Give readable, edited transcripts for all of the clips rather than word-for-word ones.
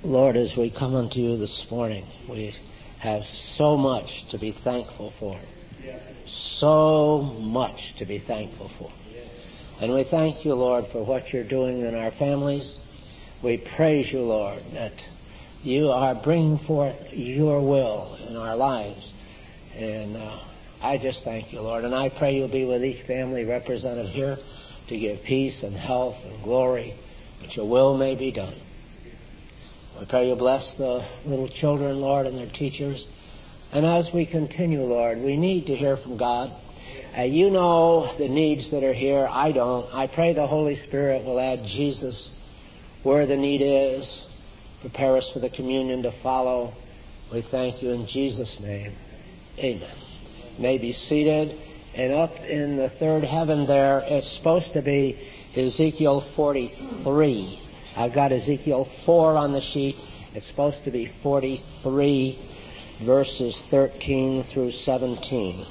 Lord, as we come unto you this morning, we have so much to be thankful for. So much to be thankful for. And we thank you, Lord, for what you're doing in our families. We praise you, Lord, that you are bringing forth your will in our lives. And I just thank you, Lord. And I pray you'll be with each family represented here to give peace and health and glory, that your will may be done. We pray you bless the little children, Lord, and their teachers. And as we continue, Lord, we need to hear from God. You know the needs that are here. I don't. I pray the Holy Spirit will add Jesus where the need is. Prepare us for the communion to follow. We thank you in Jesus' name. Amen. You may be seated. And up in the third heaven there, it's supposed to be Ezekiel 43. I've got Ezekiel 4 on the sheet. It's supposed to be 43, verses 13 through 17.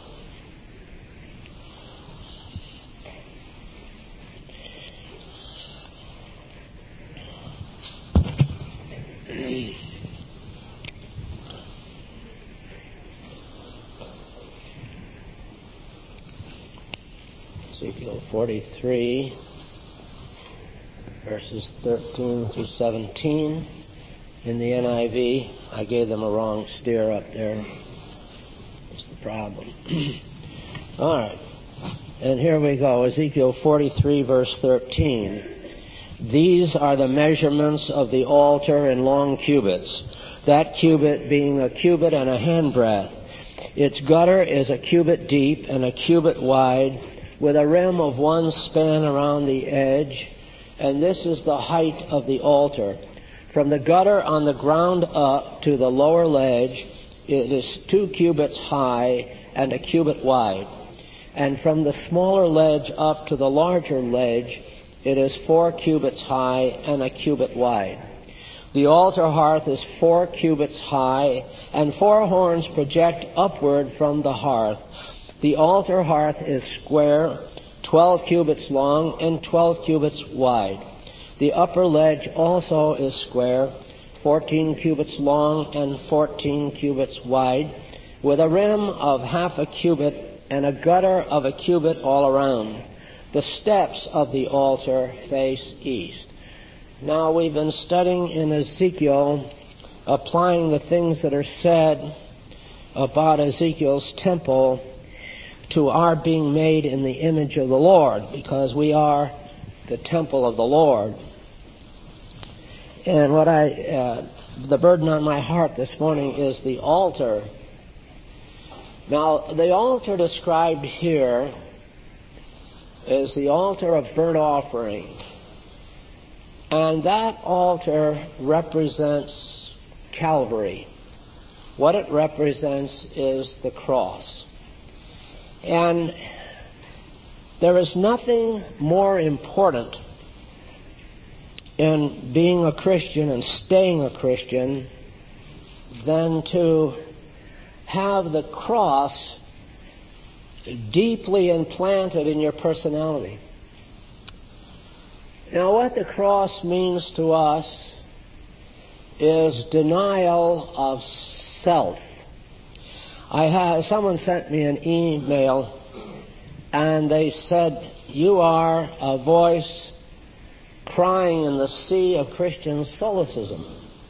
Ezekiel 43, verses 13 through 17. In the NIV, I gave them a wrong steer up there. That's the problem. All right. And here we go. Ezekiel 43, verse 13. These are the measurements of the altar in long cubits, that cubit being a cubit and a handbreadth. Its gutter is a cubit deep and a cubit wide, with a rim of one span around the edge. And this is the height of the altar. From the gutter on the ground up to the lower ledge, it is 2 cubits high and a cubit wide. And from the smaller ledge up to the larger ledge, it is 4 cubits high and a cubit wide. The altar hearth is 4 cubits high, and 4 horns project upward from the hearth. The altar hearth is square, 12 cubits long and 12 cubits wide. The upper ledge also is square, 14 cubits long and 14 cubits wide, with a rim of half a cubit and a gutter of a cubit all around. The steps of the altar face east. Now we've been studying in Ezekiel, applying the things that are said about Ezekiel's temple to our being made in the image of the Lord, because we are the temple of the Lord. And what the burden on my heart this morning is the altar. Now, the altar described here is the altar of burnt offering. And that altar represents Calvary. What it represents is the cross. And there is nothing more important in being a Christian and staying a Christian than to have the cross deeply implanted in your personality. Now, what the cross means to us is denial of self. Someone sent me an email, and they said, "You are a voice crying in the sea of Christian solipsism."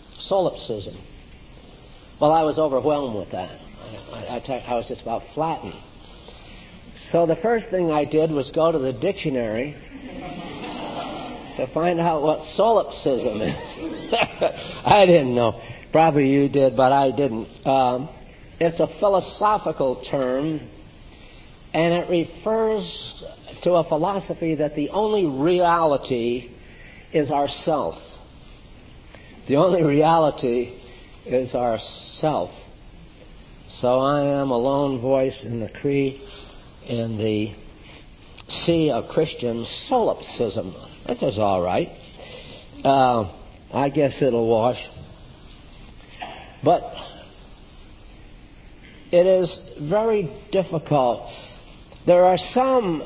Well, I was overwhelmed with that. I was just about flattened. So the first thing I did was go to the dictionary to find out what solipsism is. I didn't know. Probably you did, but I didn't. It's a philosophical term, and it refers to a philosophy that the only reality is ourself. The only reality is ourself. So I am a lone voice in the sea of Christian solipsism. That was all right. I guess it'll wash. But it is very difficult. There are some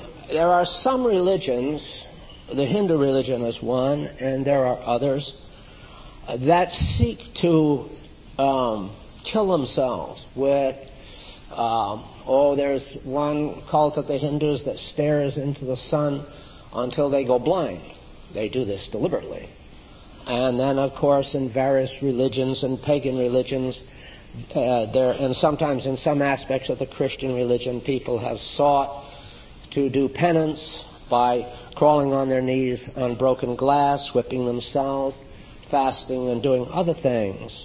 religions, the Hindu religion is one, and there are others, that seek to kill themselves with, there's one cult of the Hindus that stares into the sun until they go blind. They do this deliberately. And then, of course, in various religions and pagan religions, and sometimes in some aspects of the Christian religion, people have sought to do penance by crawling on their knees on broken glass, whipping themselves, fasting, and doing other things.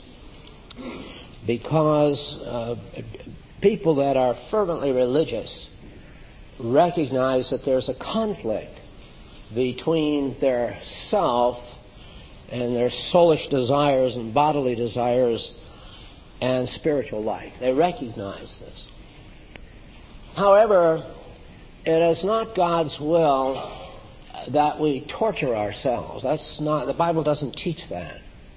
Because people that are fervently religious recognize that there's a conflict between their self and their soulish desires and bodily desires and spiritual life. They recognize this. However, it is not God's will that we torture ourselves. The Bible doesn't teach that.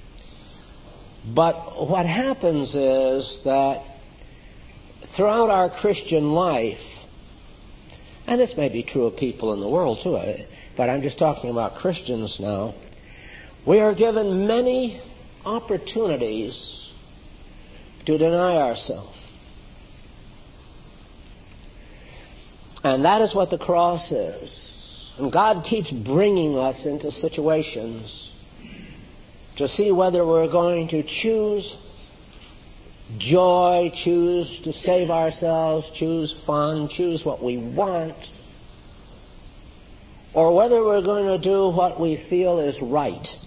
But what happens is that throughout our Christian life, and this may be true of people in the world too, but I'm just talking about Christians now, we are given many opportunities to deny ourselves. And that is what the cross is. And God keeps bringing us into situations to see whether we're going to choose joy, choose to save ourselves, choose fun, choose what we want, or whether we're going to do what we feel is right.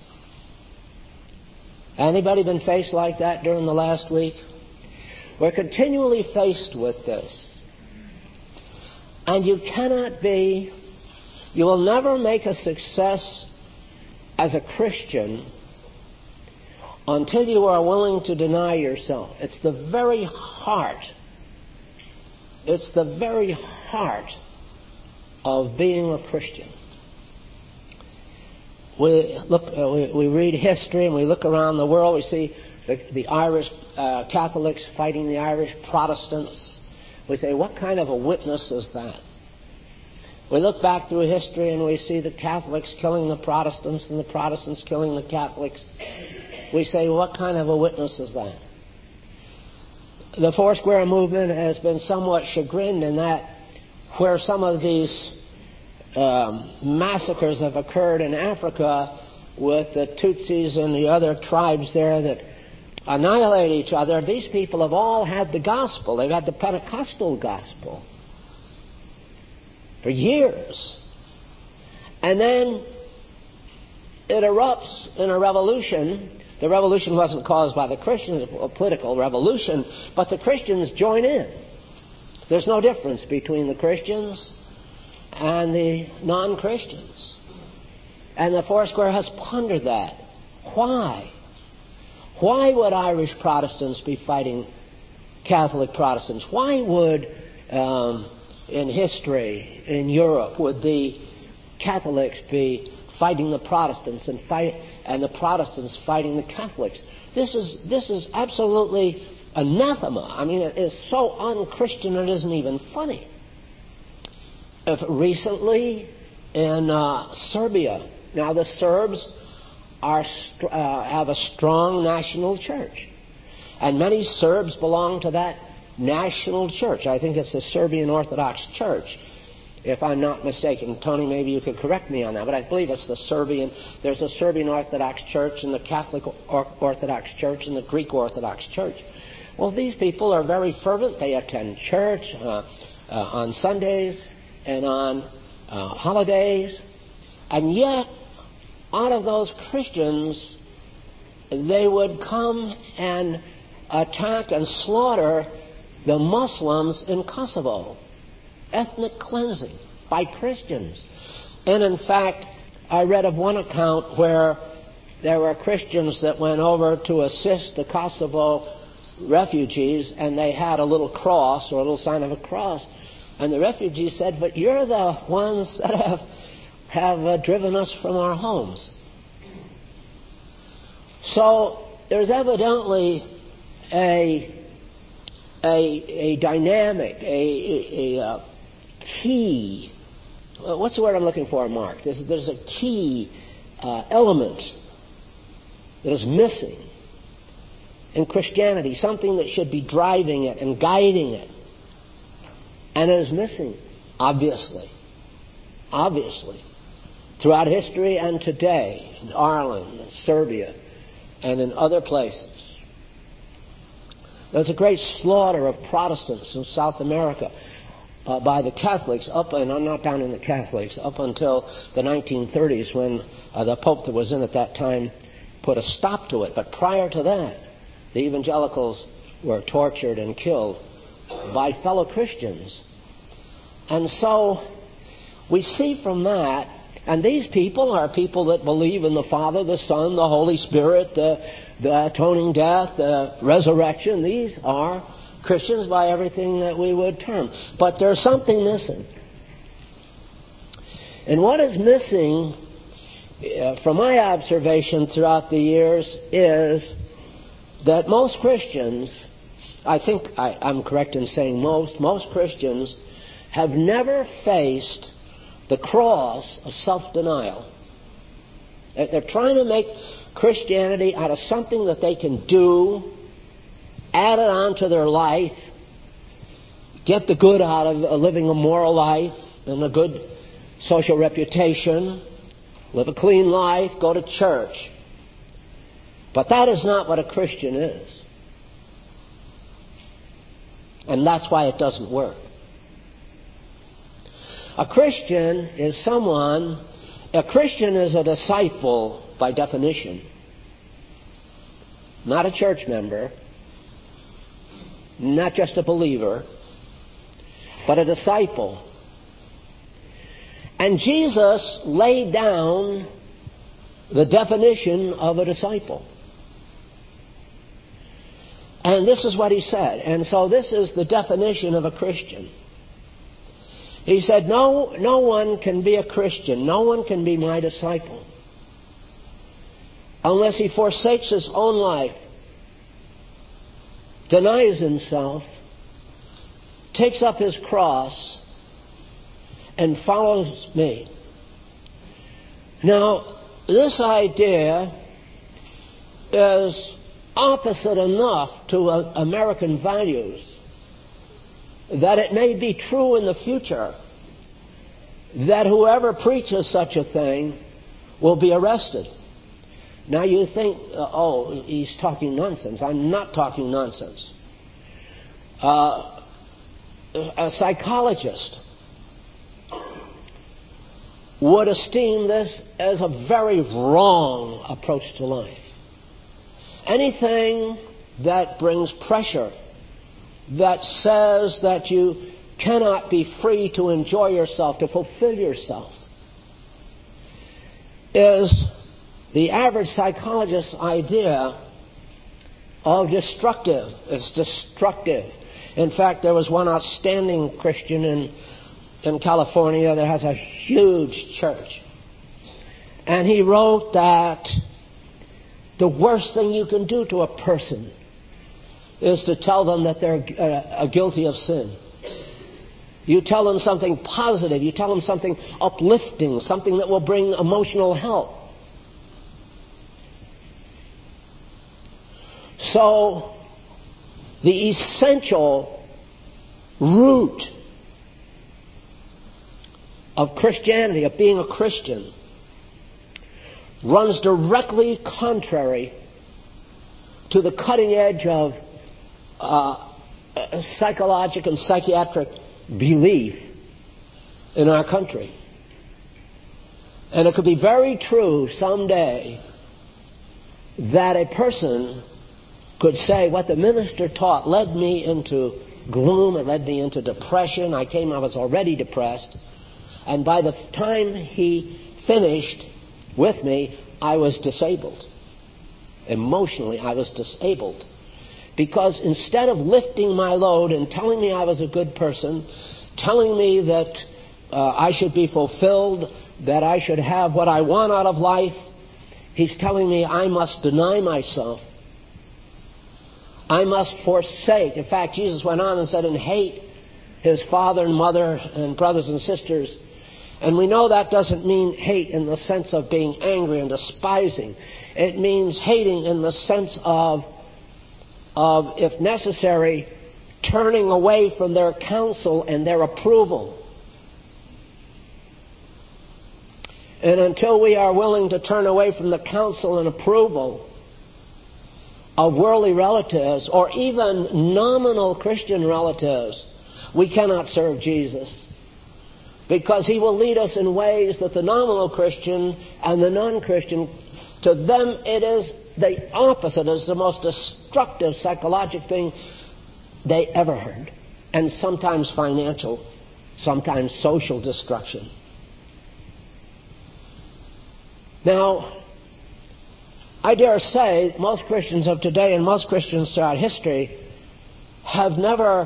Anybody been faced like that during the last week? We're continually faced with this. And you will never make a success as a Christian until you are willing to deny yourself. It's the very heart of being a Christian. We read history and we look around the world. We see the Irish Catholics fighting the Irish Protestants. We say, what kind of a witness is that? We look back through history and we see the Catholics killing the Protestants and the Protestants killing the Catholics. We say, what kind of a witness is that? The Foursquare movement has been somewhat chagrined in that where some of these massacres have occurred in Africa with the Tutsis and the other tribes there that annihilate each other, these people have all had the gospel. They've had the Pentecostal gospel for years. And then it erupts in a revolution. The revolution wasn't caused by the Christians, a political revolution, but the Christians join in. There's no difference between the Christians and the non-Christians. And the Foursquare has pondered that. Why? Why would Irish Protestants be fighting Catholic Protestants? Why would, in history, in Europe, would the Catholics be fighting the Protestants and the Protestants fighting the Catholics? This is absolutely anathema. I mean, it is so un-Christian it isn't even funny. Recently in Serbia, now the Serbs have a strong national church, and many Serbs belong to that national church. I think it's the Serbian Orthodox Church, if I'm not mistaken. Tony, maybe you could correct me on that, but I believe it's the Serbian. There's a Serbian Orthodox Church and the Catholic Orthodox Church and the Greek Orthodox Church. Well, these people are very fervent. They attend church on Sundays and on holidays, and yet out of those Christians, they would come and attack and slaughter the Muslims in Kosovo. Ethnic cleansing by Christians. And in fact, I read of one account where there were Christians that went over to assist the Kosovo refugees, and they had a little cross, or a little sign of a cross. And the refugees said, but you're the ones that have driven us from our homes. So there's evidently a dynamic, a key. What's the word I'm looking for, Mark? There's a key element that is missing in Christianity, something that should be driving it and guiding it, and it is missing, obviously, throughout history and today, in Ireland, and Serbia, and in other places. There's a great slaughter of Protestants in South America by the Catholics, and I'm not down in the Catholics, up until the 1930s when the Pope that was in at that time put a stop to it. But prior to that, the evangelicals were tortured and killed by fellow Christians. And so we see from that, and these people are people that believe in the Father, the Son, the Holy Spirit, the atoning death, the resurrection. These are Christians by everything that we would term. But there's something missing. And what is missing, from my observation throughout the years, is that most Christians, I think I'm correct in saying most Christians have never faced the cross of self-denial. They're trying to make Christianity out of something that they can do, add it on to their life, get the good out of living a moral life and a good social reputation, live a clean life, go to church. But that is not what a Christian is. And that's why it doesn't work. A Christian is a disciple by definition. Not a church member, not just a believer, but a disciple. And Jesus laid down the definition of a disciple. And this is what he said. And so this is the definition of a Christian. He said, no one can be a Christian, no one can be my disciple unless he forsakes his own life, denies himself, takes up his cross, and follows me. Now, this idea is opposite enough to American values that it may be true in the future that whoever preaches such a thing will be arrested. Now you think, he's talking nonsense. I'm not talking nonsense. A psychologist would esteem this as a very wrong approach to life. Anything that brings pressure, that says that you cannot be free to enjoy yourself, to fulfill yourself, is the average psychologist's idea of destructive. It's destructive. In fact, there was one outstanding Christian in California that has a huge church. And he wrote that the worst thing you can do to a person is to tell them that they're guilty of sin. You tell them something positive. You tell them something uplifting, something that will bring emotional help. So, the essential root of Christianity, of being a Christian, runs directly contrary to the cutting edge of psychological and psychiatric belief in our country. And it could be very true someday that a person could say what the minister taught led me into gloom, it led me into depression. I was already depressed. And by the time he finished with me, I was disabled. Emotionally, I was disabled. Because instead of lifting my load and telling me I was a good person, telling me that I should be fulfilled, that I should have what I want out of life, he's telling me I must deny myself. I must forsake. In fact, Jesus went on and said, and hate his father and mother and brothers and sisters. And we know that doesn't mean hate in the sense of being angry and despising. It means hating in the sense of, if necessary, turning away from their counsel and their approval. And until we are willing to turn away from the counsel and approval of worldly relatives or even nominal Christian relatives, we cannot serve Jesus. Because he will lead us in ways that the nominal Christian and the non-Christian, to them it is the opposite, it is the most destructive psychological thing they ever heard. And sometimes financial, sometimes social destruction. Now, I dare say most Christians of today and most Christians throughout history have never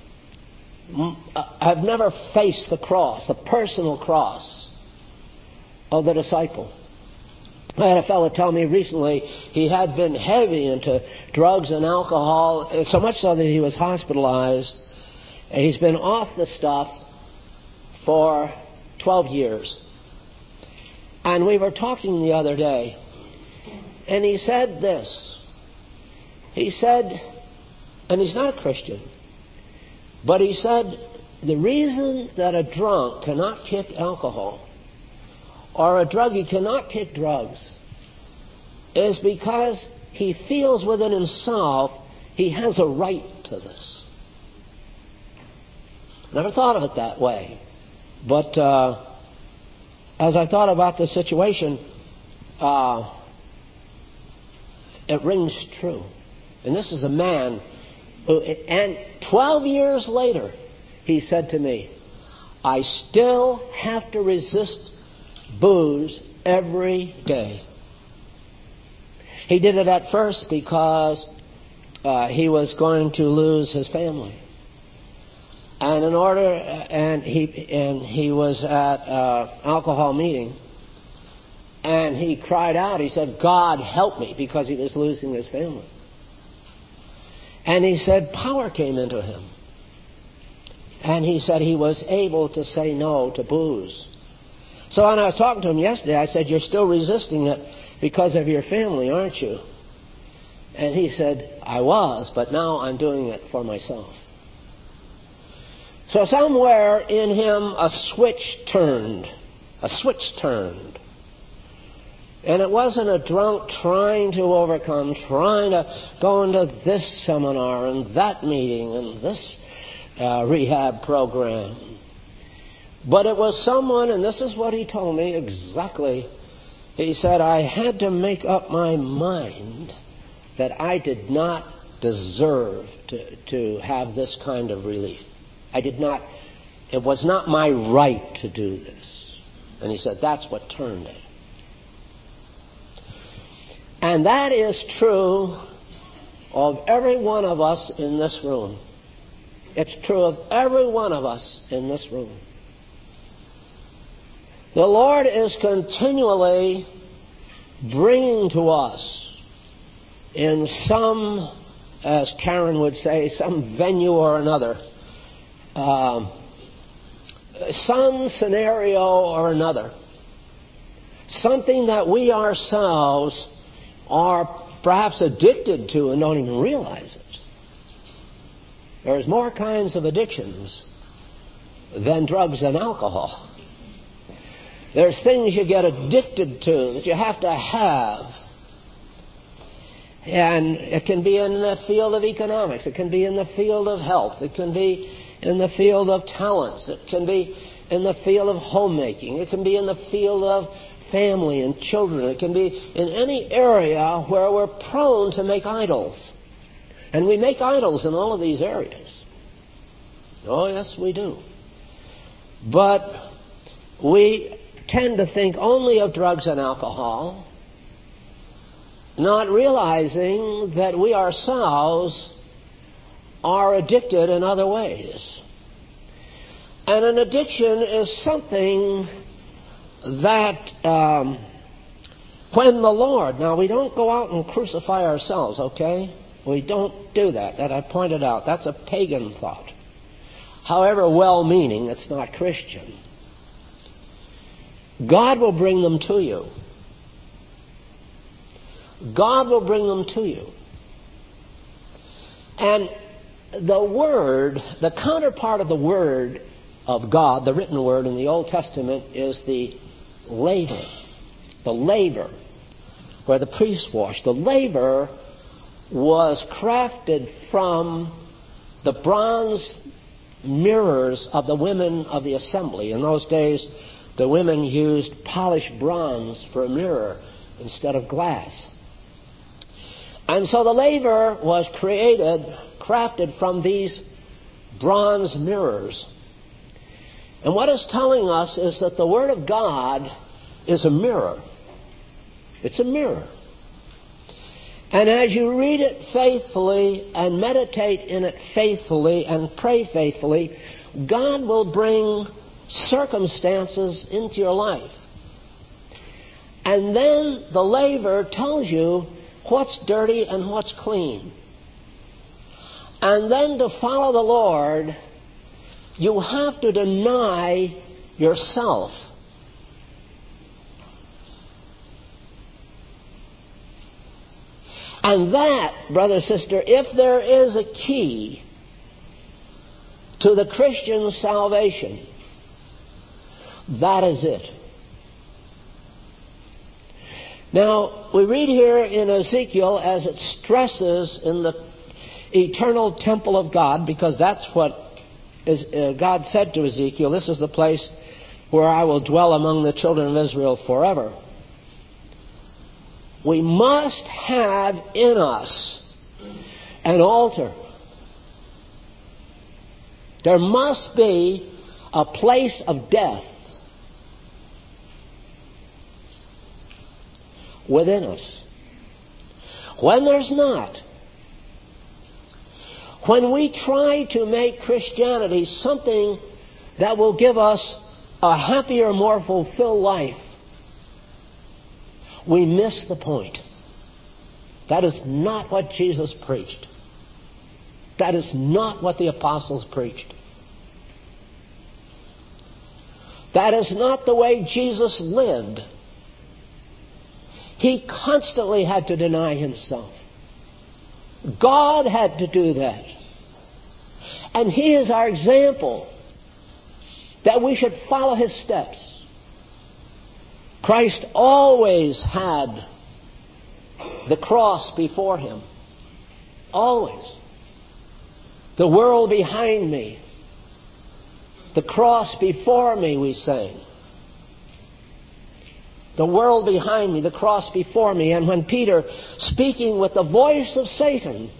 faced the cross, the personal cross of the disciple. I had a fellow tell me recently he had been heavy into drugs and alcohol, so much so that he was hospitalized. And he's been off the stuff for 12 years. And we were talking the other day, and he said this. He said, and he's not a Christian, but he said, the reason that a drunk cannot kick alcohol or a druggie cannot kick drugs is because he feels within himself he has a right to this. Never thought of it that way. But as I thought about the situation, it rings true. And this is a man who, and 12 years later, he said to me, I still have to resist booze every day. He did it at first because he was going to lose his family. And he was at an alcohol meeting, and he cried out, he said, God help me, because he was losing his family. And he said power came into him. And he said he was able to say no to booze. So when I was talking to him yesterday, I said, you're still resisting it because of your family, aren't you? And he said, I was, but now I'm doing it for myself. So somewhere in him a switch turned. A switch turned. And it wasn't a drunk trying to overcome, trying to go into this seminar and that meeting and this rehab program. But it was someone, and this is what he told me exactly. He said, I had to make up my mind that I did not deserve to have this kind of relief. It was not my right to do this. And he said, that's what turned it. And that is true of every one of us in this room. It's true of every one of us in this room. The Lord is continually bringing to us in some, as Karen would say, some venue or another, some scenario or another, something that we ourselves are perhaps addicted to and don't even realize it. There's more kinds of addictions than drugs and alcohol. There's things you get addicted to that you have to have. And it can be in the field of economics. It can be in the field of health. It can be in the field of talents. It can be in the field of homemaking. It can be in the field of family and children. It can be in any area where we're prone to make idols. And we make idols in all of these areas. Oh, yes, we do. But we tend to think only of drugs and alcohol, not realizing that we ourselves are addicted in other ways. And an addiction is something that when the Lord, now we don't go out and crucify ourselves, okay? We don't do that. That I pointed out. That's a pagan thought. However well-meaning, it's not Christian. God will bring them to you. God will bring them to you. And the Word, the counterpart of the Word of God, the written Word in the Old Testament, is the laver. The laver, where the priest washed. The laver was crafted from the bronze mirrors of the women of the assembly. In those days, the women used polished bronze for a mirror instead of glass. And so the laver was crafted from these bronze mirrors. And what it's telling us is that the Word of God is a mirror. It's a mirror. And as you read it faithfully and meditate in it faithfully and pray faithfully, God will bring circumstances into your life. And then the laver tells you what's dirty and what's clean. And then to follow the Lord, you have to deny yourself. And that, brother, sister, if there is a key to the Christian salvation, that is it. Now, we read here in Ezekiel, as it stresses in the eternal temple of God, because that's what God said to Ezekiel, this is the place where I will dwell among the children of Israel forever. We must have in us an altar. There must be a place of death within us. When there's not, when we try to make Christianity something that will give us a happier, more fulfilled life, we miss the point. That is not what Jesus preached. That is not what the apostles preached. That is not the way Jesus lived. He constantly had to deny himself. God had to do that. And he is our example, that we should follow his steps. Christ always had the cross before him. Always. The world behind me. The cross before me, we sang. The world behind me, the cross before me. And when Peter, speaking with the voice of Satan,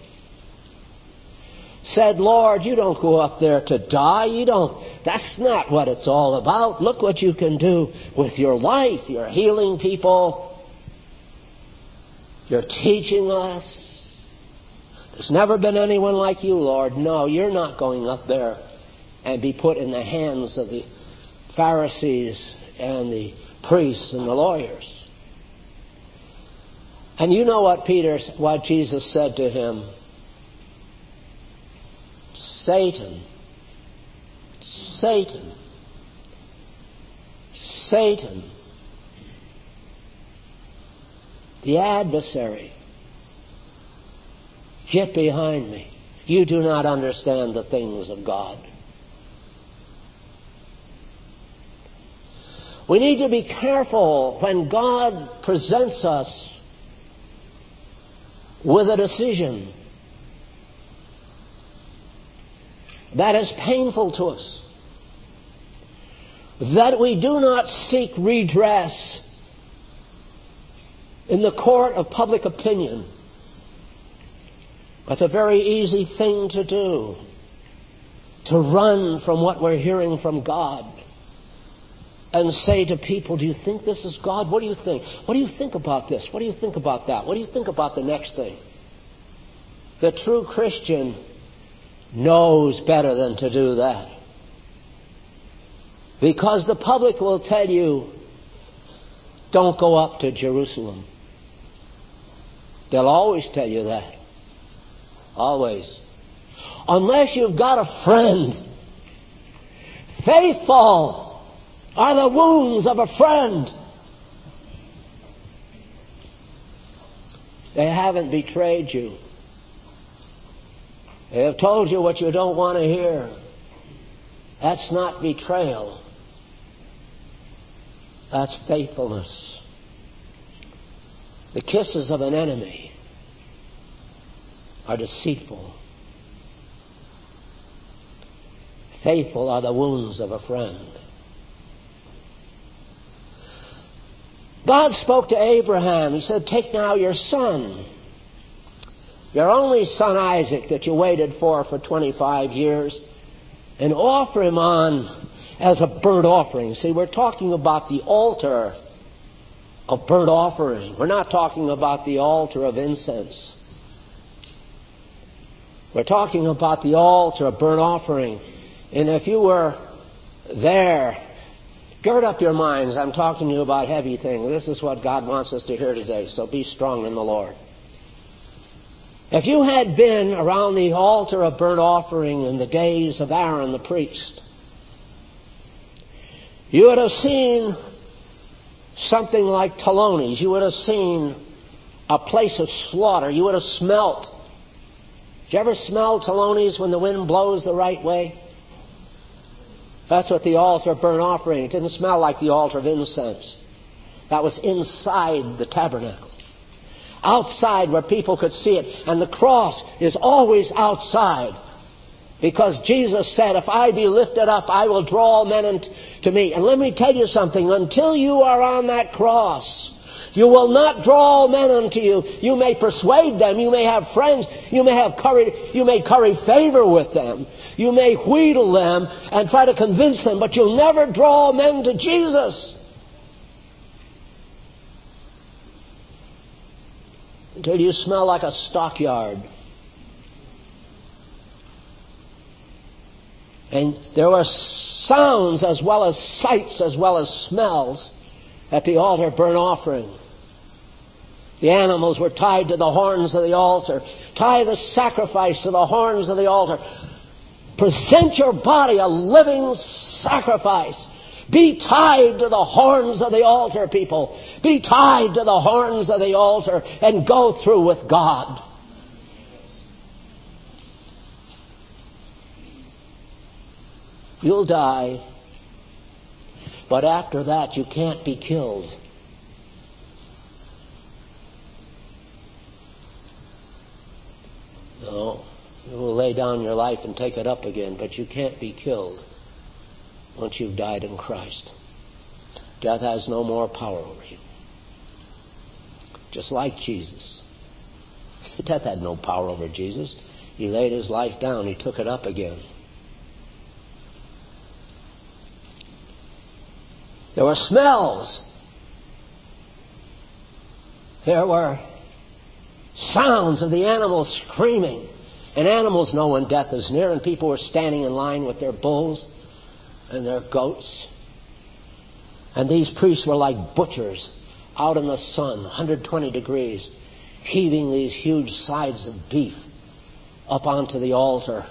said, Lord, you don't go up there to die. That's not what it's all about. Look what you can do with your life. You're healing people. You're teaching us. There's never been anyone like you, Lord. No, you're not going up there and be put in the hands of the Pharisees and the priests and the lawyers. And you know what Jesus said to him? Satan, Satan, Satan, the adversary, get behind me. You do not understand the things of God. We need to be careful when God presents us with a decision that is painful to us, that we do not seek redress in the court of public opinion. That's a very easy thing to do, to run from what we're hearing from God and say to people, do you think this is God? What do you think? What do you think about this? What do you think about that? What do you think about the next thing? The true Christian knows better than to do that. Because the public will tell you, don't go up to Jerusalem. They'll always tell you that. Always. Unless you've got a friend. Faithful are the wounds of a friend. They haven't betrayed you. They have told you what you don't want to hear. That's not betrayal. That's faithfulness. The kisses of an enemy are deceitful. Faithful are the wounds of a friend. God spoke to Abraham. He said, take now your son, your only son Isaac that you waited for 25 years, and offer him on as a burnt offering. See, we're talking about the altar of burnt offering. We're not talking about the altar of incense. We're talking about the altar of burnt offering. And if you were there, gird up your minds. I'm talking to you about heavy things. This is what God wants us to hear today, so be strong in the Lord. If you had been around the altar of burnt offering in the days of Aaron the priest, you would have seen something like Talones. You would have seen a place of slaughter. You would have smelt. Did you ever smell Talones when the wind blows the right way? That's what the altar of burnt offering. It didn't smell like the altar of incense. That was inside the tabernacle. Outside where people could see it. And the cross is always outside. Because Jesus said, if I be lifted up, I will draw all men to me. And let me tell you something. Until you are on that cross, you will not draw all men unto you. You may persuade them. You may have friends. You may curry favor with them. You may wheedle them and try to convince them, but you'll never draw men to Jesus until you smell like a stockyard. And there were sounds as well as sights as well as smells at the altar of burnt offering. The animals were tied to the horns of the altar. Tie the sacrifice to the horns of the altar. Present your body a living sacrifice. Be tied to the horns of the altar, people. Be tied to the horns of the altar and go through with God. You'll die, but after that you can't be killed. No. You will lay down your life and take it up again, but you can't be killed once you've died in Christ. Death has no more power over you. Just like Jesus. Death had no power over Jesus. He laid his life down. He took it up again. There were smells. There were sounds of the animals screaming. And animals know when death is near, and people were standing in line with their bulls and their goats. And these priests were like butchers out in the sun, 120 degrees, heaving these huge sides of beef up onto the altar.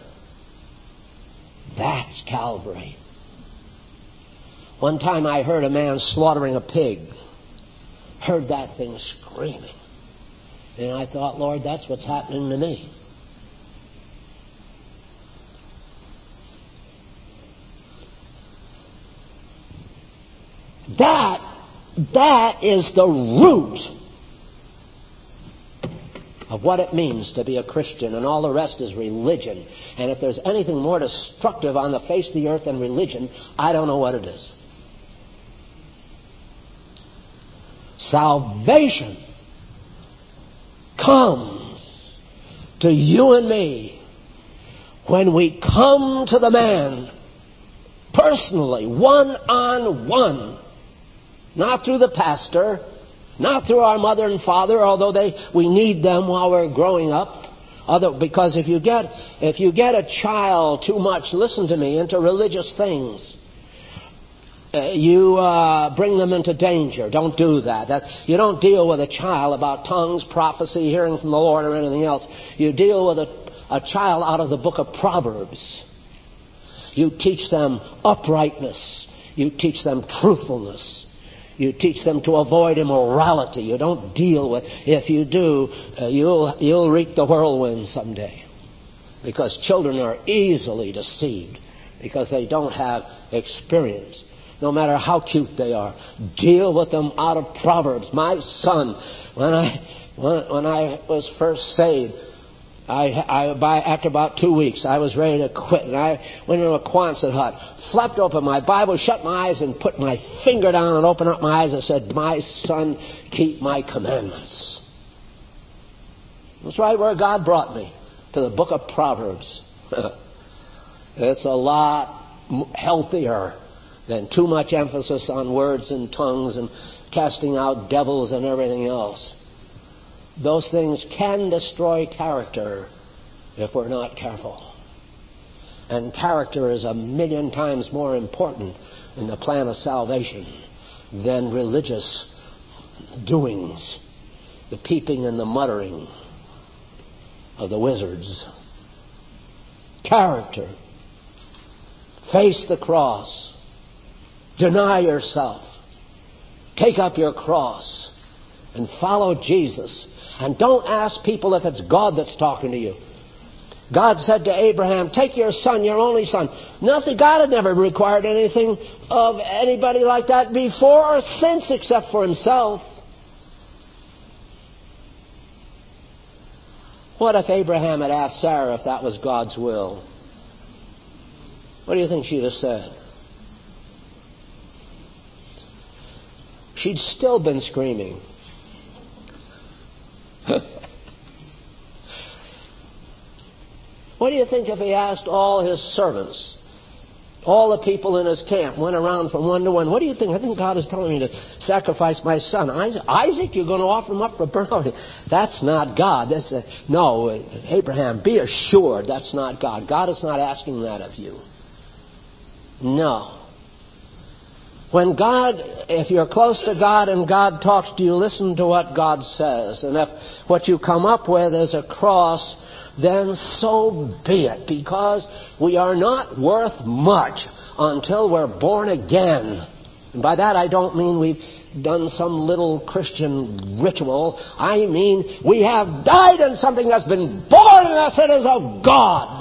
That's Calvary. One time I heard a man slaughtering a pig. Heard that thing screaming. And I thought, Lord, that's what's happening to me. That is the root of what it means to be a Christian, and all the rest is religion. And if there's anything more destructive on the face of the earth than religion, I don't know what it is. Salvation comes to you and me when we come to the man personally, one-on-one. Not through the pastor, not through our mother and father, although we need them while we're growing up. Because if you get a child too much, listen to me, into religious things, you bring them into danger. Don't do that. You don't deal with a child about tongues, prophecy, hearing from the Lord, or anything else. You deal with a child out of the book of Proverbs. You teach them uprightness. You teach them truthfulness. You teach them to avoid immorality. You don't deal with, if you do, you'll reap the whirlwind someday. Because children are easily deceived because they don't have experience. No matter how cute they are, deal with them out of Proverbs. My son, when I was first saved, after about 2 weeks, I was ready to quit, and I went into a Quonset hut, flipped open my Bible, shut my eyes, and put my finger down and opened up my eyes and said, "My son, keep my commandments." That's right where God brought me, to the book of Proverbs. It's a lot healthier than too much emphasis on words and tongues and casting out devils and everything else. Those things can destroy character if we're not careful. And character is 1,000,000 times more important in the plan of salvation than religious doings, the peeping and the muttering of the wizards. Character. Face the cross. Deny yourself. Take up your cross and follow Jesus. And don't ask people if it's God that's talking to you. God said to Abraham, "Take your son, your only son." Nothing. God had never required anything of anybody like that before or since except for himself. What if Abraham had asked Sarah if that was God's will? What do you think she'd have said? She'd still been screaming. What do you think if he asked all his servants, all the people in his camp, went around from one to one? What do you think? I think God is telling me to sacrifice my son. Isaac, you're going to offer him up for burnt offering. That's not God. No, Abraham, be assured that's not God. God is not asking that of you. No. When God, if you're close to God and God talks to you, listen to what God says. And if what you come up with is a cross, then so be it. Because we are not worth much until we're born again. And by that I don't mean we've done some little Christian ritual. I mean we have died in something that's been born in us. It is of God.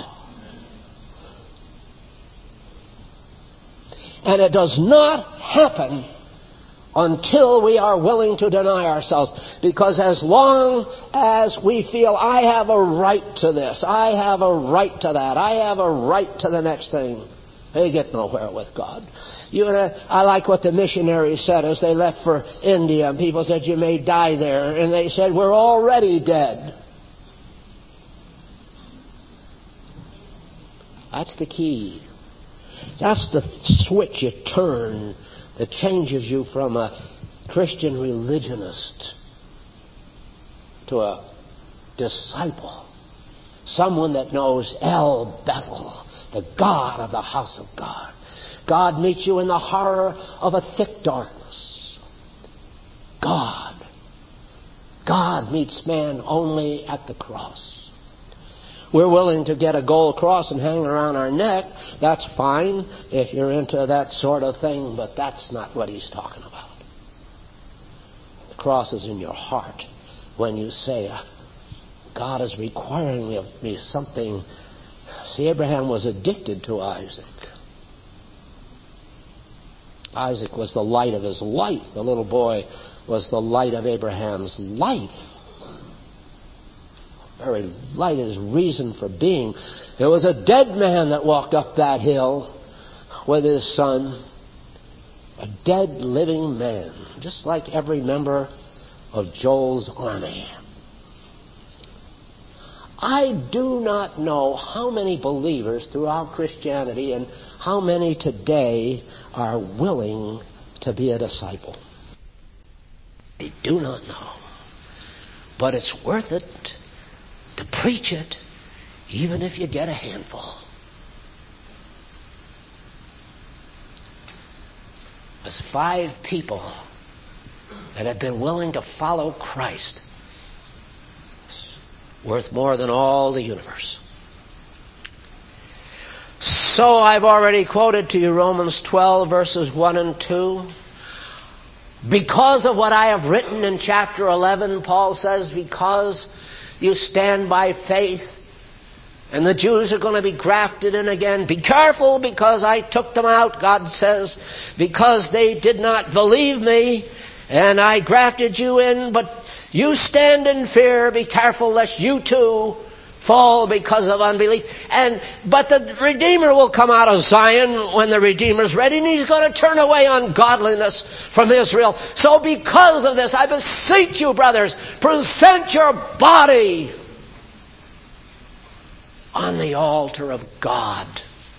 And it does not happen until we are willing to deny ourselves. Because as long as we feel, I have a right to this, I have a right to that, I have a right to the next thing, they get nowhere with God. I like what the missionaries said as they left for India. And people said, "You may die there." And they said, "We're already dead." That's the key. That's the switch you turn that changes you from a Christian religionist to a disciple. Someone that knows El Bethel, the God of the house of God. God meets you in the horror of a thick darkness. God meets man only at the cross. We're willing to get a gold cross and hang around our neck. That's fine if you're into that sort of thing, but that's not what he's talking about. The cross is in your heart when you say, God is requiring of me something. See, Abraham was addicted to Isaac. Isaac was the light of his life. The little boy was the light of Abraham's life. Very light is reason for being. There was a dead man that walked up that hill with his son. A dead, living man, just like every member of Joel's army. I do not know how many believers throughout Christianity and how many today are willing to be a disciple. I do not know. But it's worth it to preach it, even if you get a handful. There's 5 people that have been willing to follow Christ. Worth more than all the universe. So I've already quoted to you Romans 12, verses 1 and 2. Because of what I have written in chapter 11, Paul says, because you stand by faith, and the Jews are going to be grafted in again. Be careful, because I took them out, God says, because they did not believe me, and I grafted you in, but you stand in fear. Be careful lest you too fall because of unbelief. But the Redeemer will come out of Zion when the Redeemer's ready, and he's going to turn away ungodliness from Israel. So because of this, I beseech you, brothers, present your body on the altar of God.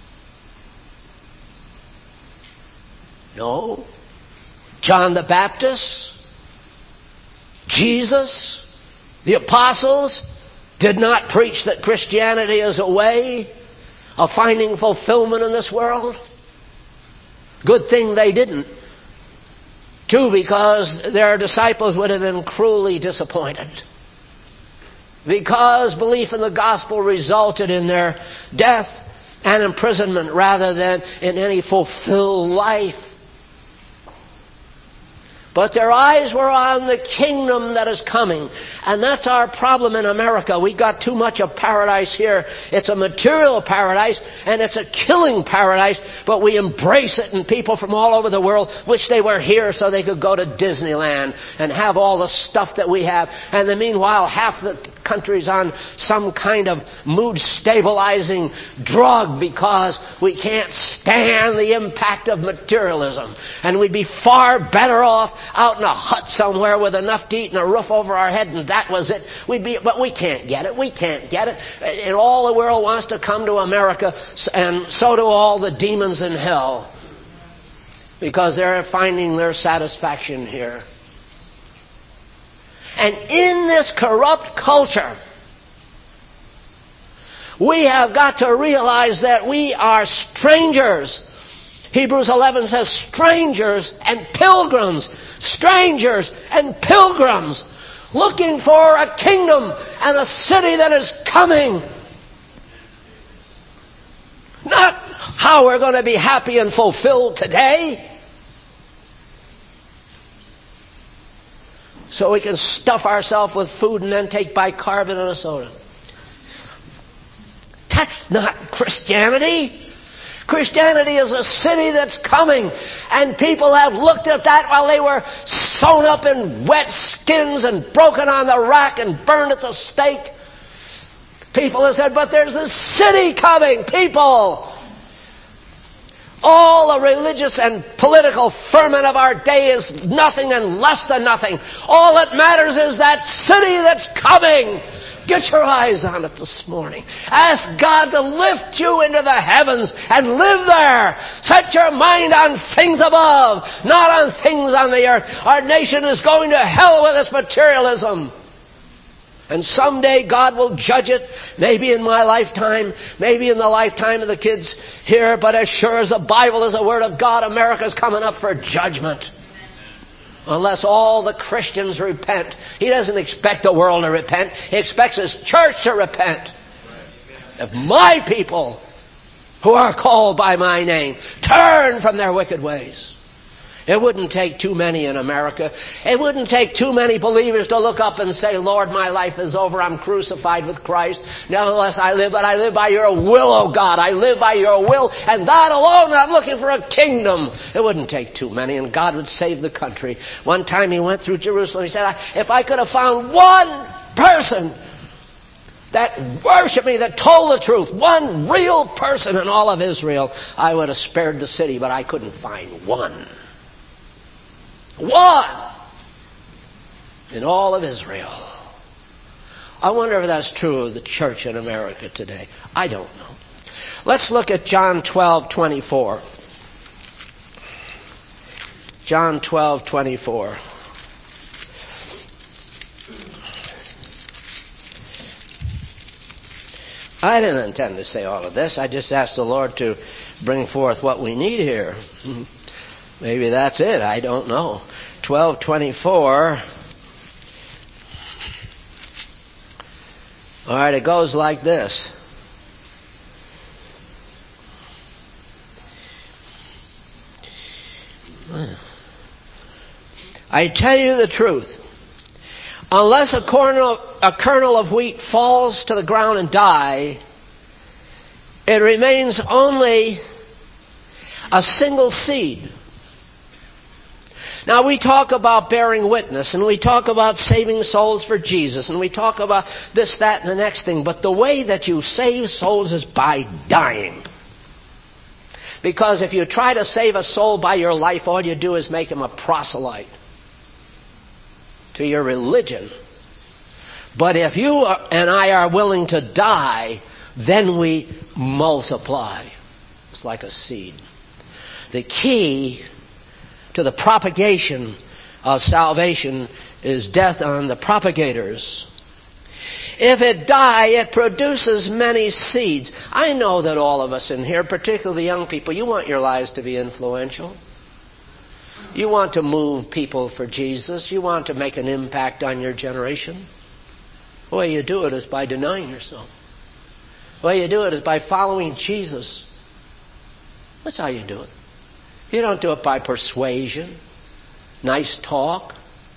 No. John the Baptist, Jesus, the apostles did not preach that Christianity is a way of finding fulfillment in this world. Good thing they didn't. Two, because their disciples would have been cruelly disappointed. Because belief in the gospel resulted in their death and imprisonment rather than in any fulfilled life. But their eyes were on the kingdom that is coming. And that's our problem in America. We got too much of paradise here. It's a material paradise, and it's a killing paradise, but we embrace it, and people from all over the world wish they were here so they could go to Disneyland and have all the stuff that we have. And then meanwhile, half the country's on some kind of mood-stabilizing drug because we can't stand the impact of materialism. And we'd be far better off out in a hut somewhere with enough to eat and a roof over our head, and that was it. But we can't get it. We can't get it. And all the world wants to come to America, and so do all the demons in hell, because they're finding their satisfaction here. And in this corrupt culture, we have got to realize that we are strangers. Hebrews 11 says strangers and pilgrims. Strangers and pilgrims looking for a kingdom and a city that is coming. Not how we're going to be happy and fulfilled today, so we can stuff ourselves with food and then take bicarbonate and a soda. That's not Christianity. Christianity is a city that's coming, and people have looked at that while they were sewn up in wet skins and broken on the rack and burned at the stake. People have said, but there's a city coming. People, all the religious and political ferment of our day is nothing and less than nothing. All that matters is that city that's coming. Get your eyes on it this morning. Ask God to lift you into the heavens and live there. Set your mind on things above, not on things on the earth. Our nation is going to hell with its materialism. And someday God will judge it, maybe in my lifetime, maybe in the lifetime of the kids here, but as sure as the Bible is the Word of God, America's coming up for judgment. Unless all the Christians repent. He doesn't expect the world to repent. He expects His church to repent. If my people, who are called by my name, turn from their wicked ways. It wouldn't take too many in America. It wouldn't take too many believers to look up and say, Lord, my life is over. I'm crucified with Christ. Nevertheless, I live, but I live by your will, O God. I live by your will, and that alone. I'm looking for a kingdom. It wouldn't take too many, and God would save the country. One time he went through Jerusalem. He said, if I could have found one person that worshiped me, that told the truth, one real person in all of Israel, I would have spared the city, but I couldn't find one. One in all of Israel. I wonder if that's true of the church in America today. I don't know. Let's look at John 12:24. John 12:24. I didn't intend to say all of this. I just asked the Lord to bring forth what we need here. Maybe that's it. I don't know. 12:24. All right, it goes like this. I tell you the truth. Unless a kernel of wheat falls to the ground and die, it remains only a single seed. Now we talk about bearing witness, and we talk about saving souls for Jesus, and we talk about this, that, and the next thing, but the way that you save souls is by dying. Because if you try to save a soul by your life, all you do is make him a proselyte to your religion. But if you and I are willing to die, then we multiply. It's like a seed. The key to the propagation of salvation is death on the propagators. If it die, it produces many seeds. I know that all of us in here, particularly the young people, you want your lives to be influential. You want to move people for Jesus. You want to make an impact on your generation. The way you do it is by denying yourself. The way you do it is by following Jesus. That's how you do it. You don't do it by persuasion, nice talk,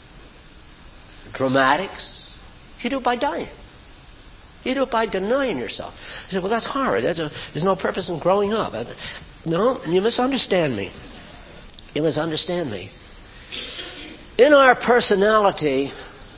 dramatics. You do it by dying. You do it by denying yourself. You say, well, that's hard. There's no purpose in growing up. No, you misunderstand me. You misunderstand me. In our personality,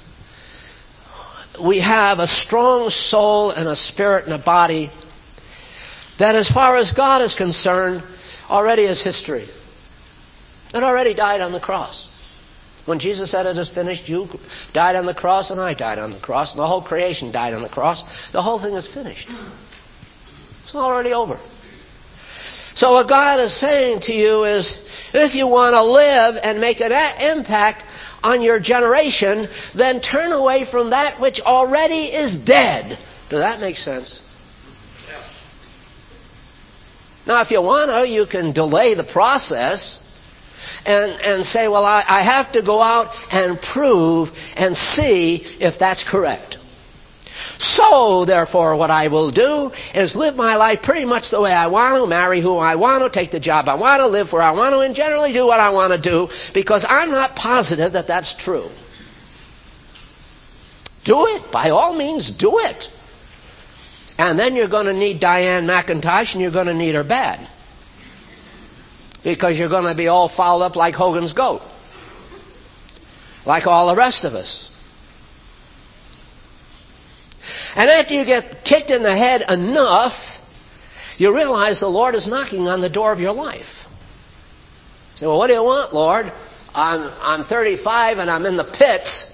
we have a strong soul and a spirit and a body that, as far as God is concerned, already is history. It already died on the cross. When Jesus said it is finished, you died on the cross and I died on the cross, and the whole creation died on the cross. The whole thing is finished. It's already over. So what God is saying to you is, if you want to live and make an impact on your generation, then turn away from that which already is dead. Does that make sense? Yes. Now, if you want to, you can delay the process and say, well, I have to go out and prove and see if that's correct. So, therefore, what I will do is live my life pretty much the way I want to, marry who I want to, take the job I want to, live where I want to, and generally do what I want to do, because I'm not positive that that's true. Do it. By all means, do it. And then you're going to need Diane McIntosh, and you're going to need her bad. Because you're going to be all fouled up like Hogan's goat. Like all the rest of us. And after you get kicked in the head enough, you realize the Lord is knocking on the door of your life. You say, well, what do you want, Lord? I'm 35 and I'm in the pits.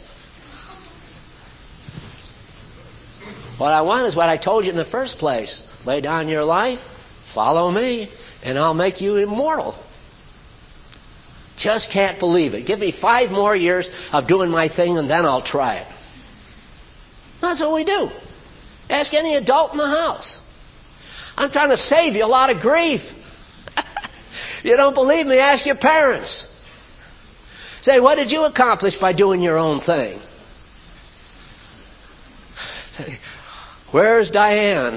What I want is what I told you in the first place. Lay down your life, follow me, and I'll make you immortal. Just can't believe it. Give me 5 more years of doing my thing and then I'll try it. That's what we do. Ask any adult in the house. I'm trying to save you a lot of grief. You don't believe me? Ask your parents. Say, what did you accomplish by doing your own thing? Say, where's Diane?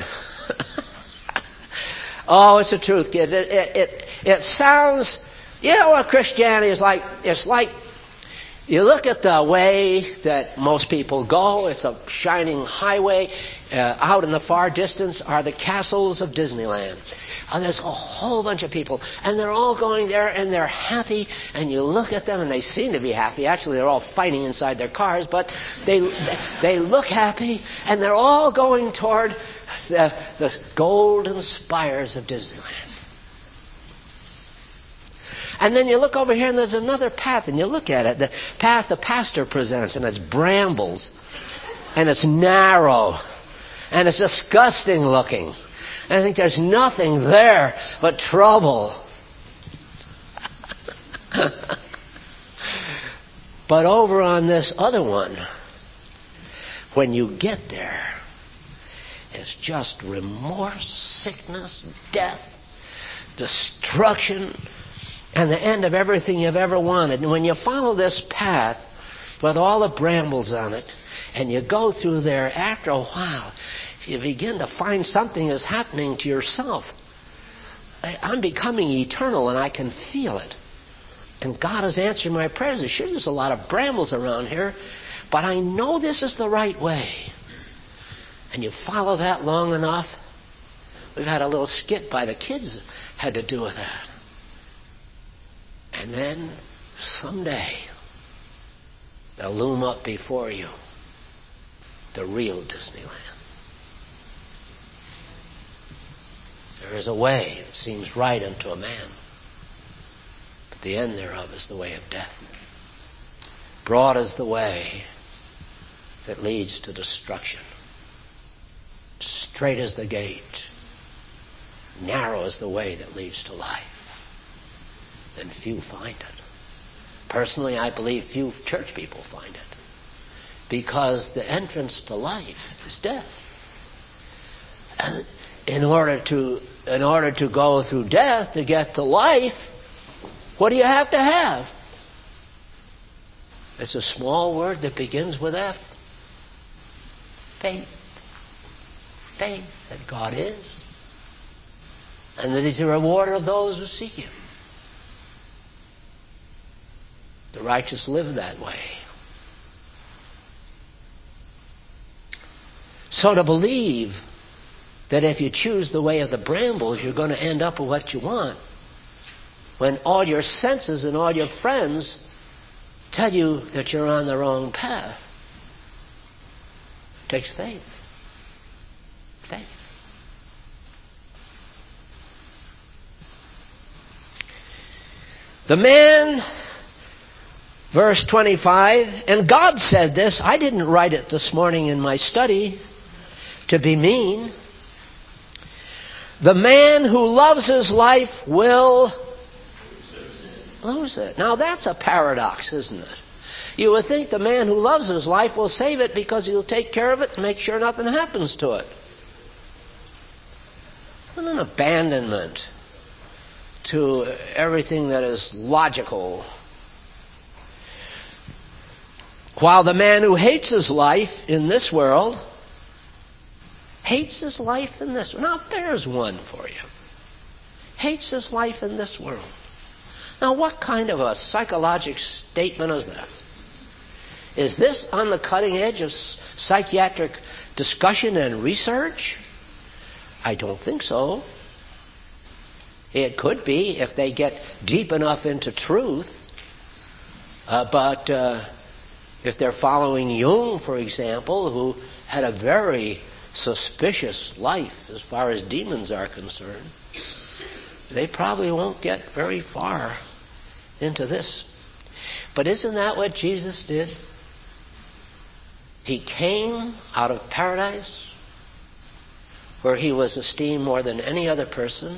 Oh, it's the truth, kids. It sounds, you know what Christianity is like? It's like, you look at the way that most people go. It's a shining highway. Out in the far distance are the castles of Disneyland. And there's a whole bunch of people. And they're all going there and they're happy. And you look at them and they seem to be happy. Actually, they're all fighting inside their cars. But they look happy. And they're all going toward the golden spires of Disneyland. And then you look over here and there's another path, and you look at it, the path the pastor presents, and it's brambles, and it's narrow, and it's disgusting looking. And I think there's nothing there but trouble. But over on this other one, when you get there, it's just remorse, sickness, death, destruction, and the end of everything you've ever wanted. And when you follow this path with all the brambles on it, and you go through there, after a while, you begin to find something is happening to yourself. I'm becoming eternal, and I can feel it. And God is answering my prayers. Sure, there's a lot of brambles around here, but I know this is the right way. And you follow that long enough. We've had a little skit by the kids had to do with that. And then someday they'll loom up before you, the real Disneyland. There is a way that seems right unto a man, but the end thereof is the way of death. Broad is the way that leads to destruction. Straight is the gate. Narrow is the way that leads to life. And few find it. Personally, I believe few church people find it. Because the entrance to life is death. And in order to go through death to get to life, what do you have to have? It's a small word that begins with F. Faith. Faith that God is. And that He's a rewarder of those who seek Him. The righteous live that way. So to believe that if you choose the way of the brambles, you're going to end up with what you want, when all your senses and all your friends tell you that you're on the wrong path, takes faith. Faith. The man, verse 25, and God said this. I didn't write it this morning in my study to be mean. The man who loves his life will lose it. Now that's a paradox, isn't it? You would think the man who loves his life will save it because he'll take care of it and make sure nothing happens to it. What an abandonment to everything that is logical. While the man who hates his life in this world, hates his life in this world. Now there's one for you. Hates his life in this world. Now what kind of a psychological statement is that? Is this on the cutting edge of psychiatric discussion and research? I don't think so. It could be if they get deep enough into truth. But if they're following Jung, for example, who had a very suspicious life as far as demons are concerned, they probably won't get very far into this. But isn't that what Jesus did? He came out of paradise, where He was esteemed more than any other person,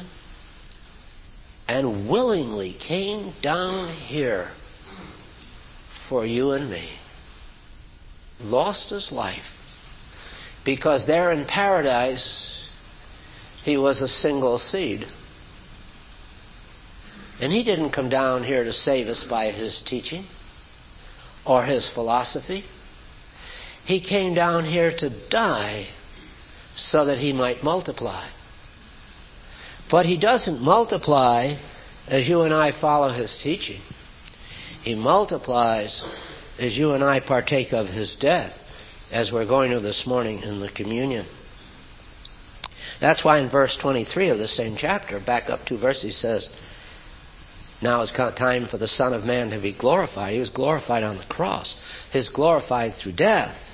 and willingly came down here for you and me. Lost His life. Because there in paradise, He was a single seed. And He didn't come down here to save us by His teaching or His philosophy. He came down here to die so that He might multiply. But He doesn't multiply as you and I follow His teaching. He multiplies as you and I partake of His death, as we're going to this morning in the communion. That's why in verse 23 of the same chapter, back up 2 verses, he says, now is time for the Son of Man to be glorified. He was glorified on the cross. He was glorified through death.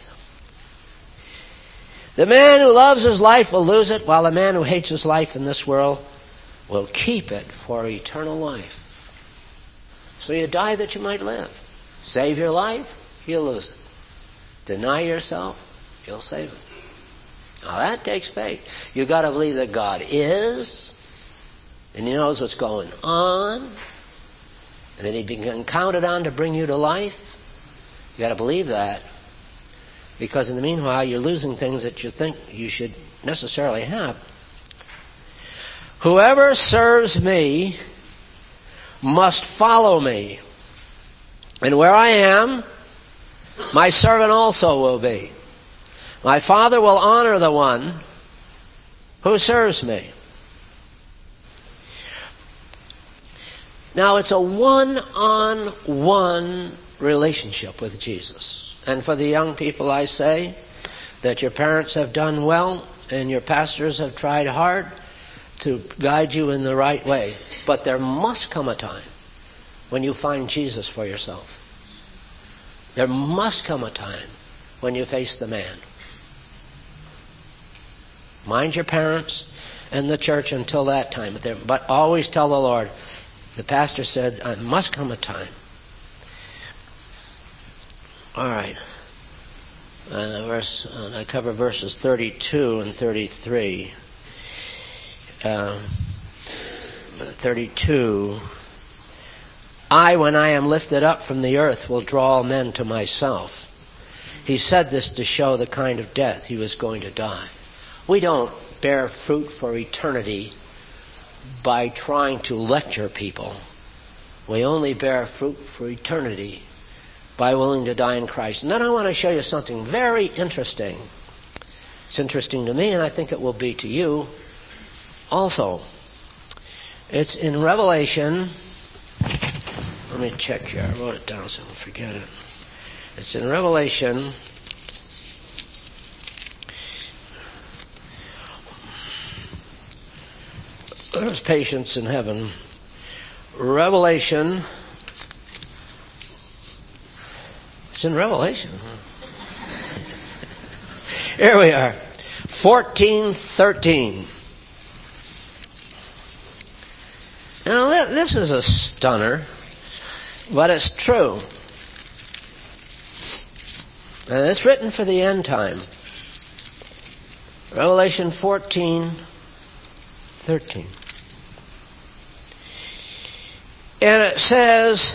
The man who loves his life will lose it, while the man who hates his life in this world will keep it for eternal life. So you die that you might live. Save your life, you'll lose it. Deny yourself, you'll save it. Now that takes faith. You've got to believe that God is, and He knows what's going on, and that He can counted on to bring you to life. You've got to believe that. Because in the meanwhile, you're losing things that you think you should necessarily have. Whoever serves me must follow me. And where I am, my servant also will be. My Father will honor the one who serves me. Now, it's a one-on-one relationship with Jesus. And for the young people, I say that your parents have done well and your pastors have tried hard to guide you in the right way. But there must come a time when you find Jesus for yourself. There must come a time when you face the man. Mind your parents and the church until that time. But always tell the Lord, the pastor said, there must come a time. All right. I cover verses 32 and 33. 32. I, when I am lifted up from the earth, will draw all men to myself. He said this to show the kind of death he was going to die. We don't bear fruit for eternity by trying to lecture people. We only bear fruit for eternity by willing to die in Christ. And then I want to show you something very interesting. It's interesting to me, and I think it will be to you also. It's in Revelation. Let me check here. I wrote it down so I don't forget it. It's in Revelation. There's patience in heaven. Revelation. It's in Revelation. Here we are. 14:13. Now this is a stunner, but it's true. And it's written for the end time. Revelation 14:13. And it says,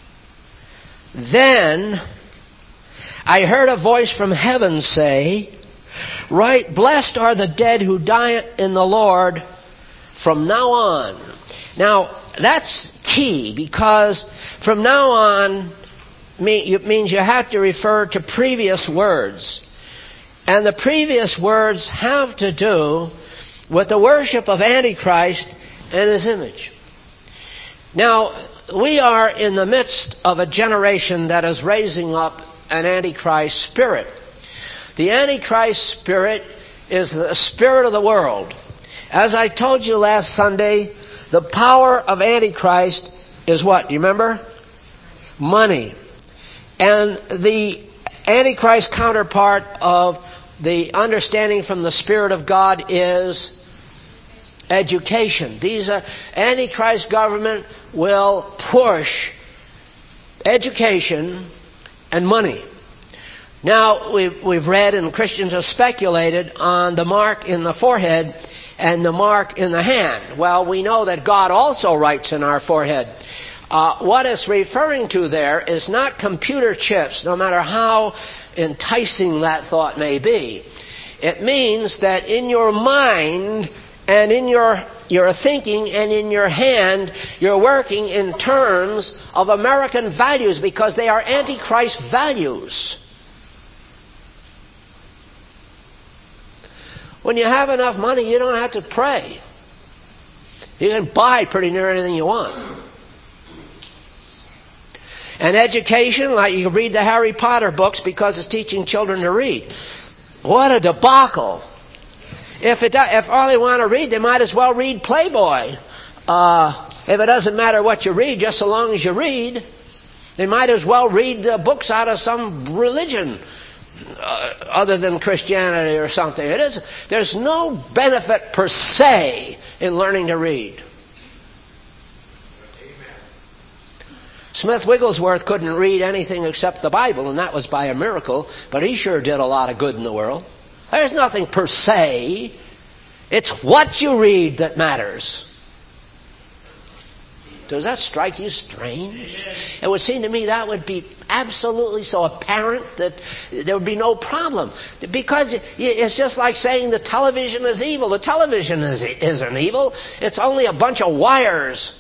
Then I heard a voice from heaven say, Right, blessed are the dead who die in the Lord from now on. Now, that's key, because from now on it means you have to refer to previous words. And the previous words have to do with the worship of Antichrist and his image. Now, we are in the midst of a generation that is raising up an Antichrist spirit. The Antichrist spirit is the spirit of the world. As I told you last Sunday, the power of Antichrist is what? Do you remember? Money. And the Antichrist counterpart of the understanding from the Spirit of God is education. Antichrist government will push education and money. Now, we've read and Christians have speculated on the mark in the forehead and the mark in the hand. Well, we know that God also writes in our forehead. What it's referring to there is not computer chips, no matter how enticing that thought may be. It means that in your mind and in your thinking and in your hand, you're working in terms of American values because they are Antichrist values. When you have enough money, you don't have to pray. You can buy pretty near anything you want. And education, like you can read the Harry Potter books because it's teaching children to read. What a debacle. If all they want to read, they might as well read Playboy. If it doesn't matter what you read, just so long as you read, they might as well read the books out of some religion other than Christianity or something. There's no benefit per se in learning to read. Smith Wigglesworth couldn't read anything except the Bible, and that was by a miracle, but he sure did a lot of good in the world. There's nothing per se. It's what you read that matters. Does that strike you strange? It would seem to me that would be absolutely so apparent that there would be no problem. Because it's just like saying the television is evil. The television isn't evil. It's only a bunch of wires.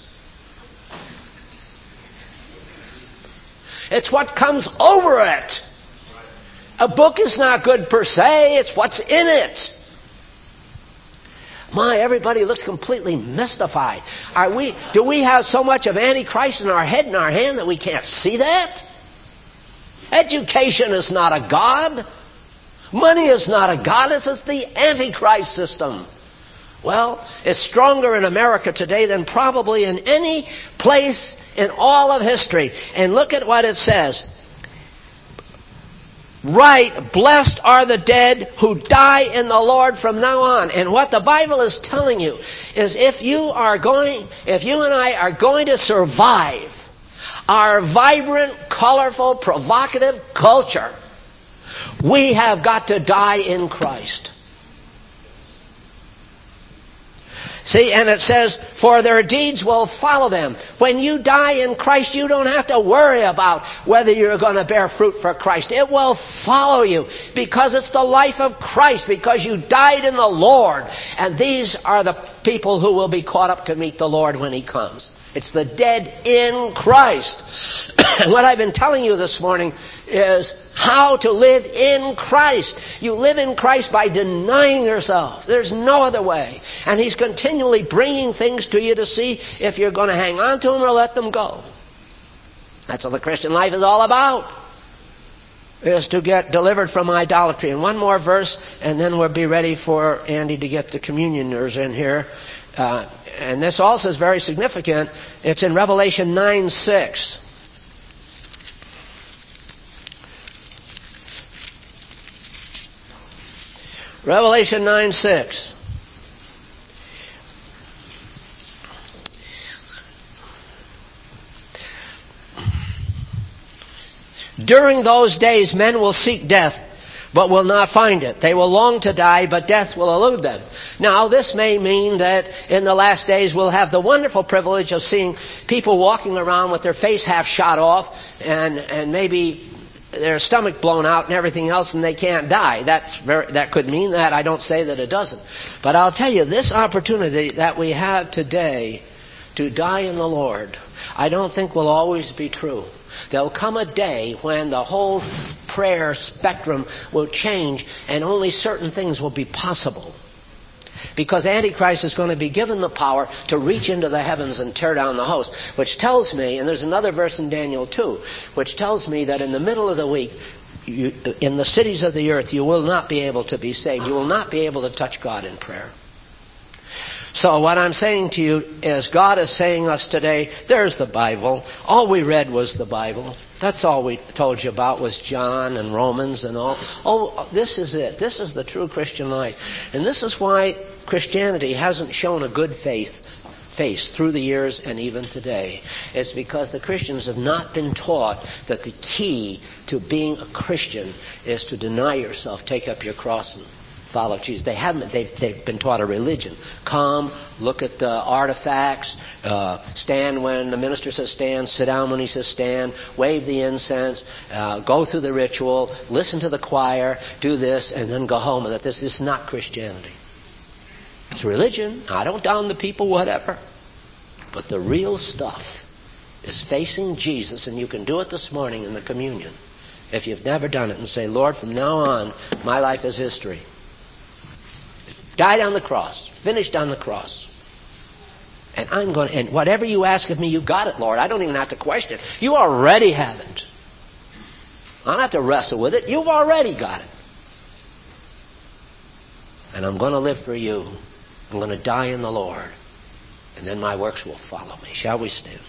It's what comes over it. A book is not good per se. It's what's in it. My, everybody looks completely mystified. Do we have so much of Antichrist in our head and our hand that we can't see that? Education is not a god. Money is not a god. This is the Antichrist system. Well, it's stronger in America today than probably in any place in all of history. And look at what it says. Right, blessed are the dead who die in the Lord from now on. And what the Bible is telling you is if you and I are going to survive our vibrant, colorful, provocative culture, we have got to die in Christ. See, and it says, for their deeds will follow them. When you die in Christ, you don't have to worry about whether you're going to bear fruit for Christ. It will follow you because it's the life of Christ, because you died in the Lord. And these are the people who will be caught up to meet the Lord when He comes. It's the dead in Christ. And what I've been telling you this morning is how to live in Christ. You live in Christ by denying yourself. There's no other way. And He's continually bringing things to you to see if you're going to hang on to them or let them go. That's what the Christian life is all about, is to get delivered from idolatry. And one more verse, and then we'll be ready for Andy to get the communioners in here. And this also is very significant. It's in Revelation 9:6. Revelation 9:6. During those days men will seek death, but will not find it. They will long to die, but death will elude them. Now, this may mean that in the last days we'll have the wonderful privilege of seeing people walking around with their face half shot off and maybe their stomach blown out and everything else, and they can't die. That could mean that. I don't say that it doesn't. But I'll tell you, this opportunity that we have today to die in the Lord, I don't think will always be true. There'll come a day when the whole prayer spectrum will change and only certain things will be possible. Because Antichrist is going to be given the power to reach into the heavens and tear down the host. Which tells me, and there's another verse in Daniel 2, which tells me that in the middle of the week, in the cities of the earth, you will not be able to be saved. You will not be able to touch God in prayer. So what I'm saying to you is God is saying us today, there's the Bible. All we read was the Bible. That's all we told you about was John and Romans and all. Oh, this is it. This is the true Christian life. And this is why Christianity hasn't shown a good face through the years and even today. It's because the Christians have not been taught that the key to being a Christian is to deny yourself, take up your cross and follow Jesus. They haven't. They've been taught a religion. Come, look at the artifacts, stand when the minister says stand, sit down when he says stand, wave the incense, go through the ritual, listen to the choir, do this, and then go home. And that this is not Christianity. It's religion. I don't down the people, whatever. But the real stuff is facing Jesus, and you can do it this morning in the communion. If you've never done it, and say, Lord, from now on, my life is history. Died on the cross, finished on the cross. And whatever you ask of me, you got it, Lord. I don't even have to question it. You already have it. I don't have to wrestle with it. You've already got it. And I'm going to live for you. I'm going to die in the Lord. And then my works will follow me. Shall we stand?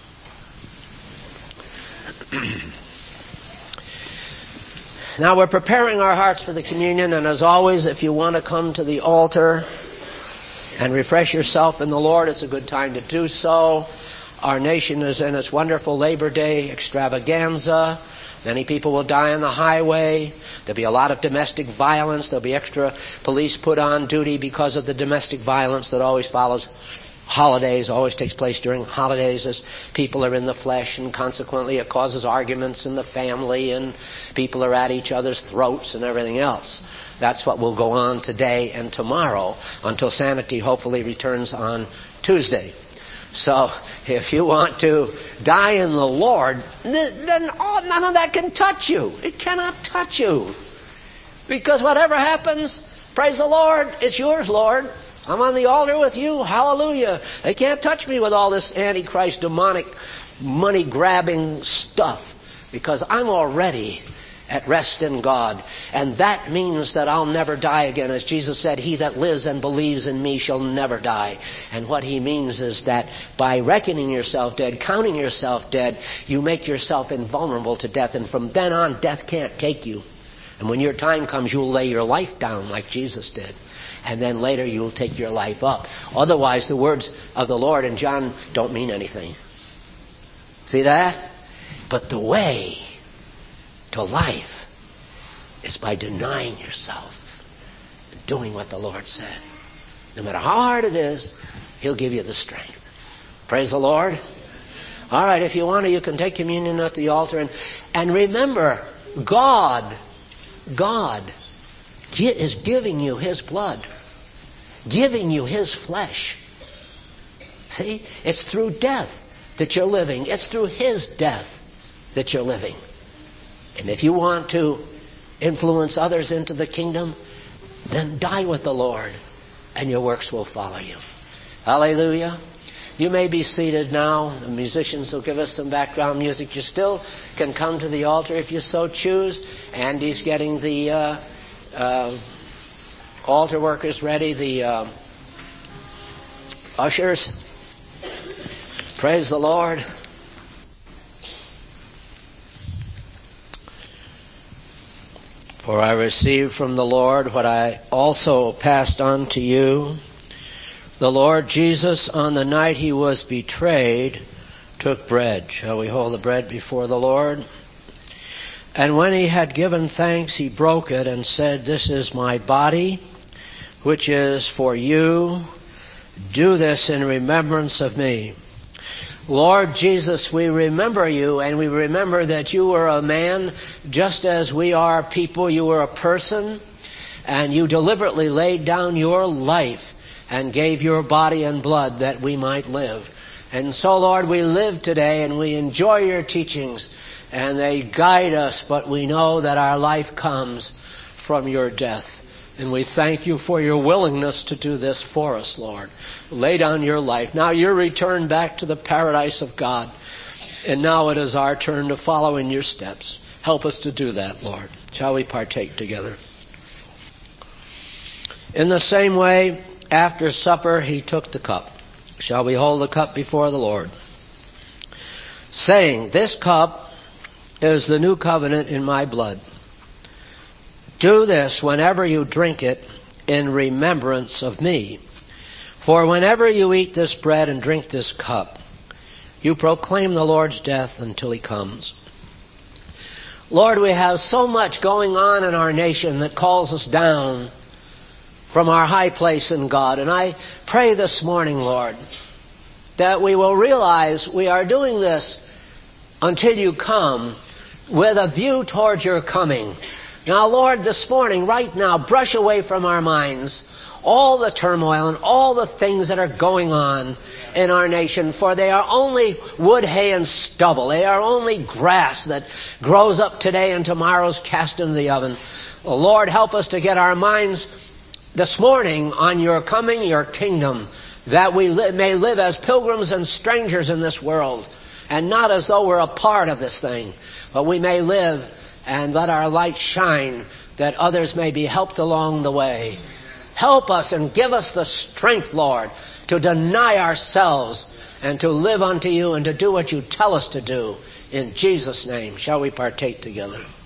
Now we're preparing our hearts for the communion, and as always, if you want to come to the altar and refresh yourself in the Lord, it's a good time to do so. Our nation is in its wonderful Labor Day extravaganza. Many people will die on the highway. There'll be a lot of domestic violence. There'll be extra police put on duty because of the domestic violence that always follows holidays, always takes place during holidays as people are in the flesh, and consequently it causes arguments in the family and people are at each other's throats and everything else. That's what will go on today and tomorrow until sanity hopefully returns on Tuesday. So if you want to die in the Lord, then none of that can touch you. It cannot touch you. Because whatever happens, praise the Lord, it's yours, Lord. I'm on the altar with you. Hallelujah. They can't touch me with all this Antichrist demonic money-grabbing stuff because I'm already at rest in God. And that means that I'll never die again. As Jesus said, he that lives and believes in me shall never die. And what he means is that by reckoning yourself dead, counting yourself dead, you make yourself invulnerable to death. And from then on, death can't take you. And when your time comes, you'll lay your life down like Jesus did. And then later you'll take your life up. Otherwise, the words of the Lord in John don't mean anything. See that? But the way to life is by denying yourself and doing what the Lord said. No matter how hard it is, he'll give you the strength. Praise the Lord. All right, if you want to, you can take communion at the altar. And remember, God is giving you his blood, giving you his flesh. See, it's through death that you're living. It's through his death that you're living. And if you want to influence others into the kingdom, then die with the Lord, and your works will follow you. Hallelujah. You may be seated now. The musicians will give us some background music. You still can come to the altar if you so choose. Andy's getting the altar workers ready, the ushers. Praise the Lord. For I received from the Lord what I also passed on to you. The Lord Jesus, on the night he was betrayed, took bread. Shall we hold the bread before the Lord? And when he had given thanks, he broke it and said, "This is my body, which is for you. Do this in remembrance of me." Lord Jesus, we remember you, and we remember that you were a man just as we are people. You were a person, and you deliberately laid down your life and gave your body and blood that we might live. And so, Lord, we live today and we enjoy your teachings, and they guide us, but we know that our life comes from your death. And we thank you for your willingness to do this for us, Lord. Lay down your life. Now you're returned back to the paradise of God. And now it is our turn to follow in your steps. Help us to do that, Lord. Shall we partake together? In the same way, after supper, he took the cup. Shall we hold the cup before the Lord? Saying, "This cup is the new covenant in my blood. Do this whenever you drink it in remembrance of me. For whenever you eat this bread and drink this cup, you proclaim the Lord's death until he comes." Lord, we have so much going on in our nation that calls us down from our high place in God. And I pray this morning, Lord, that we will realize we are doing this until you come with a view toward your coming. Now, Lord, this morning, right now, brush away from our minds all the turmoil and all the things that are going on in our nation, for they are only wood, hay, and stubble. They are only grass that grows up today and tomorrow's cast into the oven. Lord, help us to get our minds this morning on your coming, your kingdom, that we may live as pilgrims and strangers in this world, and not as though we're a part of this thing, but we may live and let our light shine that others may be helped along the way. Help us and give us the strength, Lord, to deny ourselves and to live unto you and to do what you tell us to do. In Jesus' name, shall we partake together?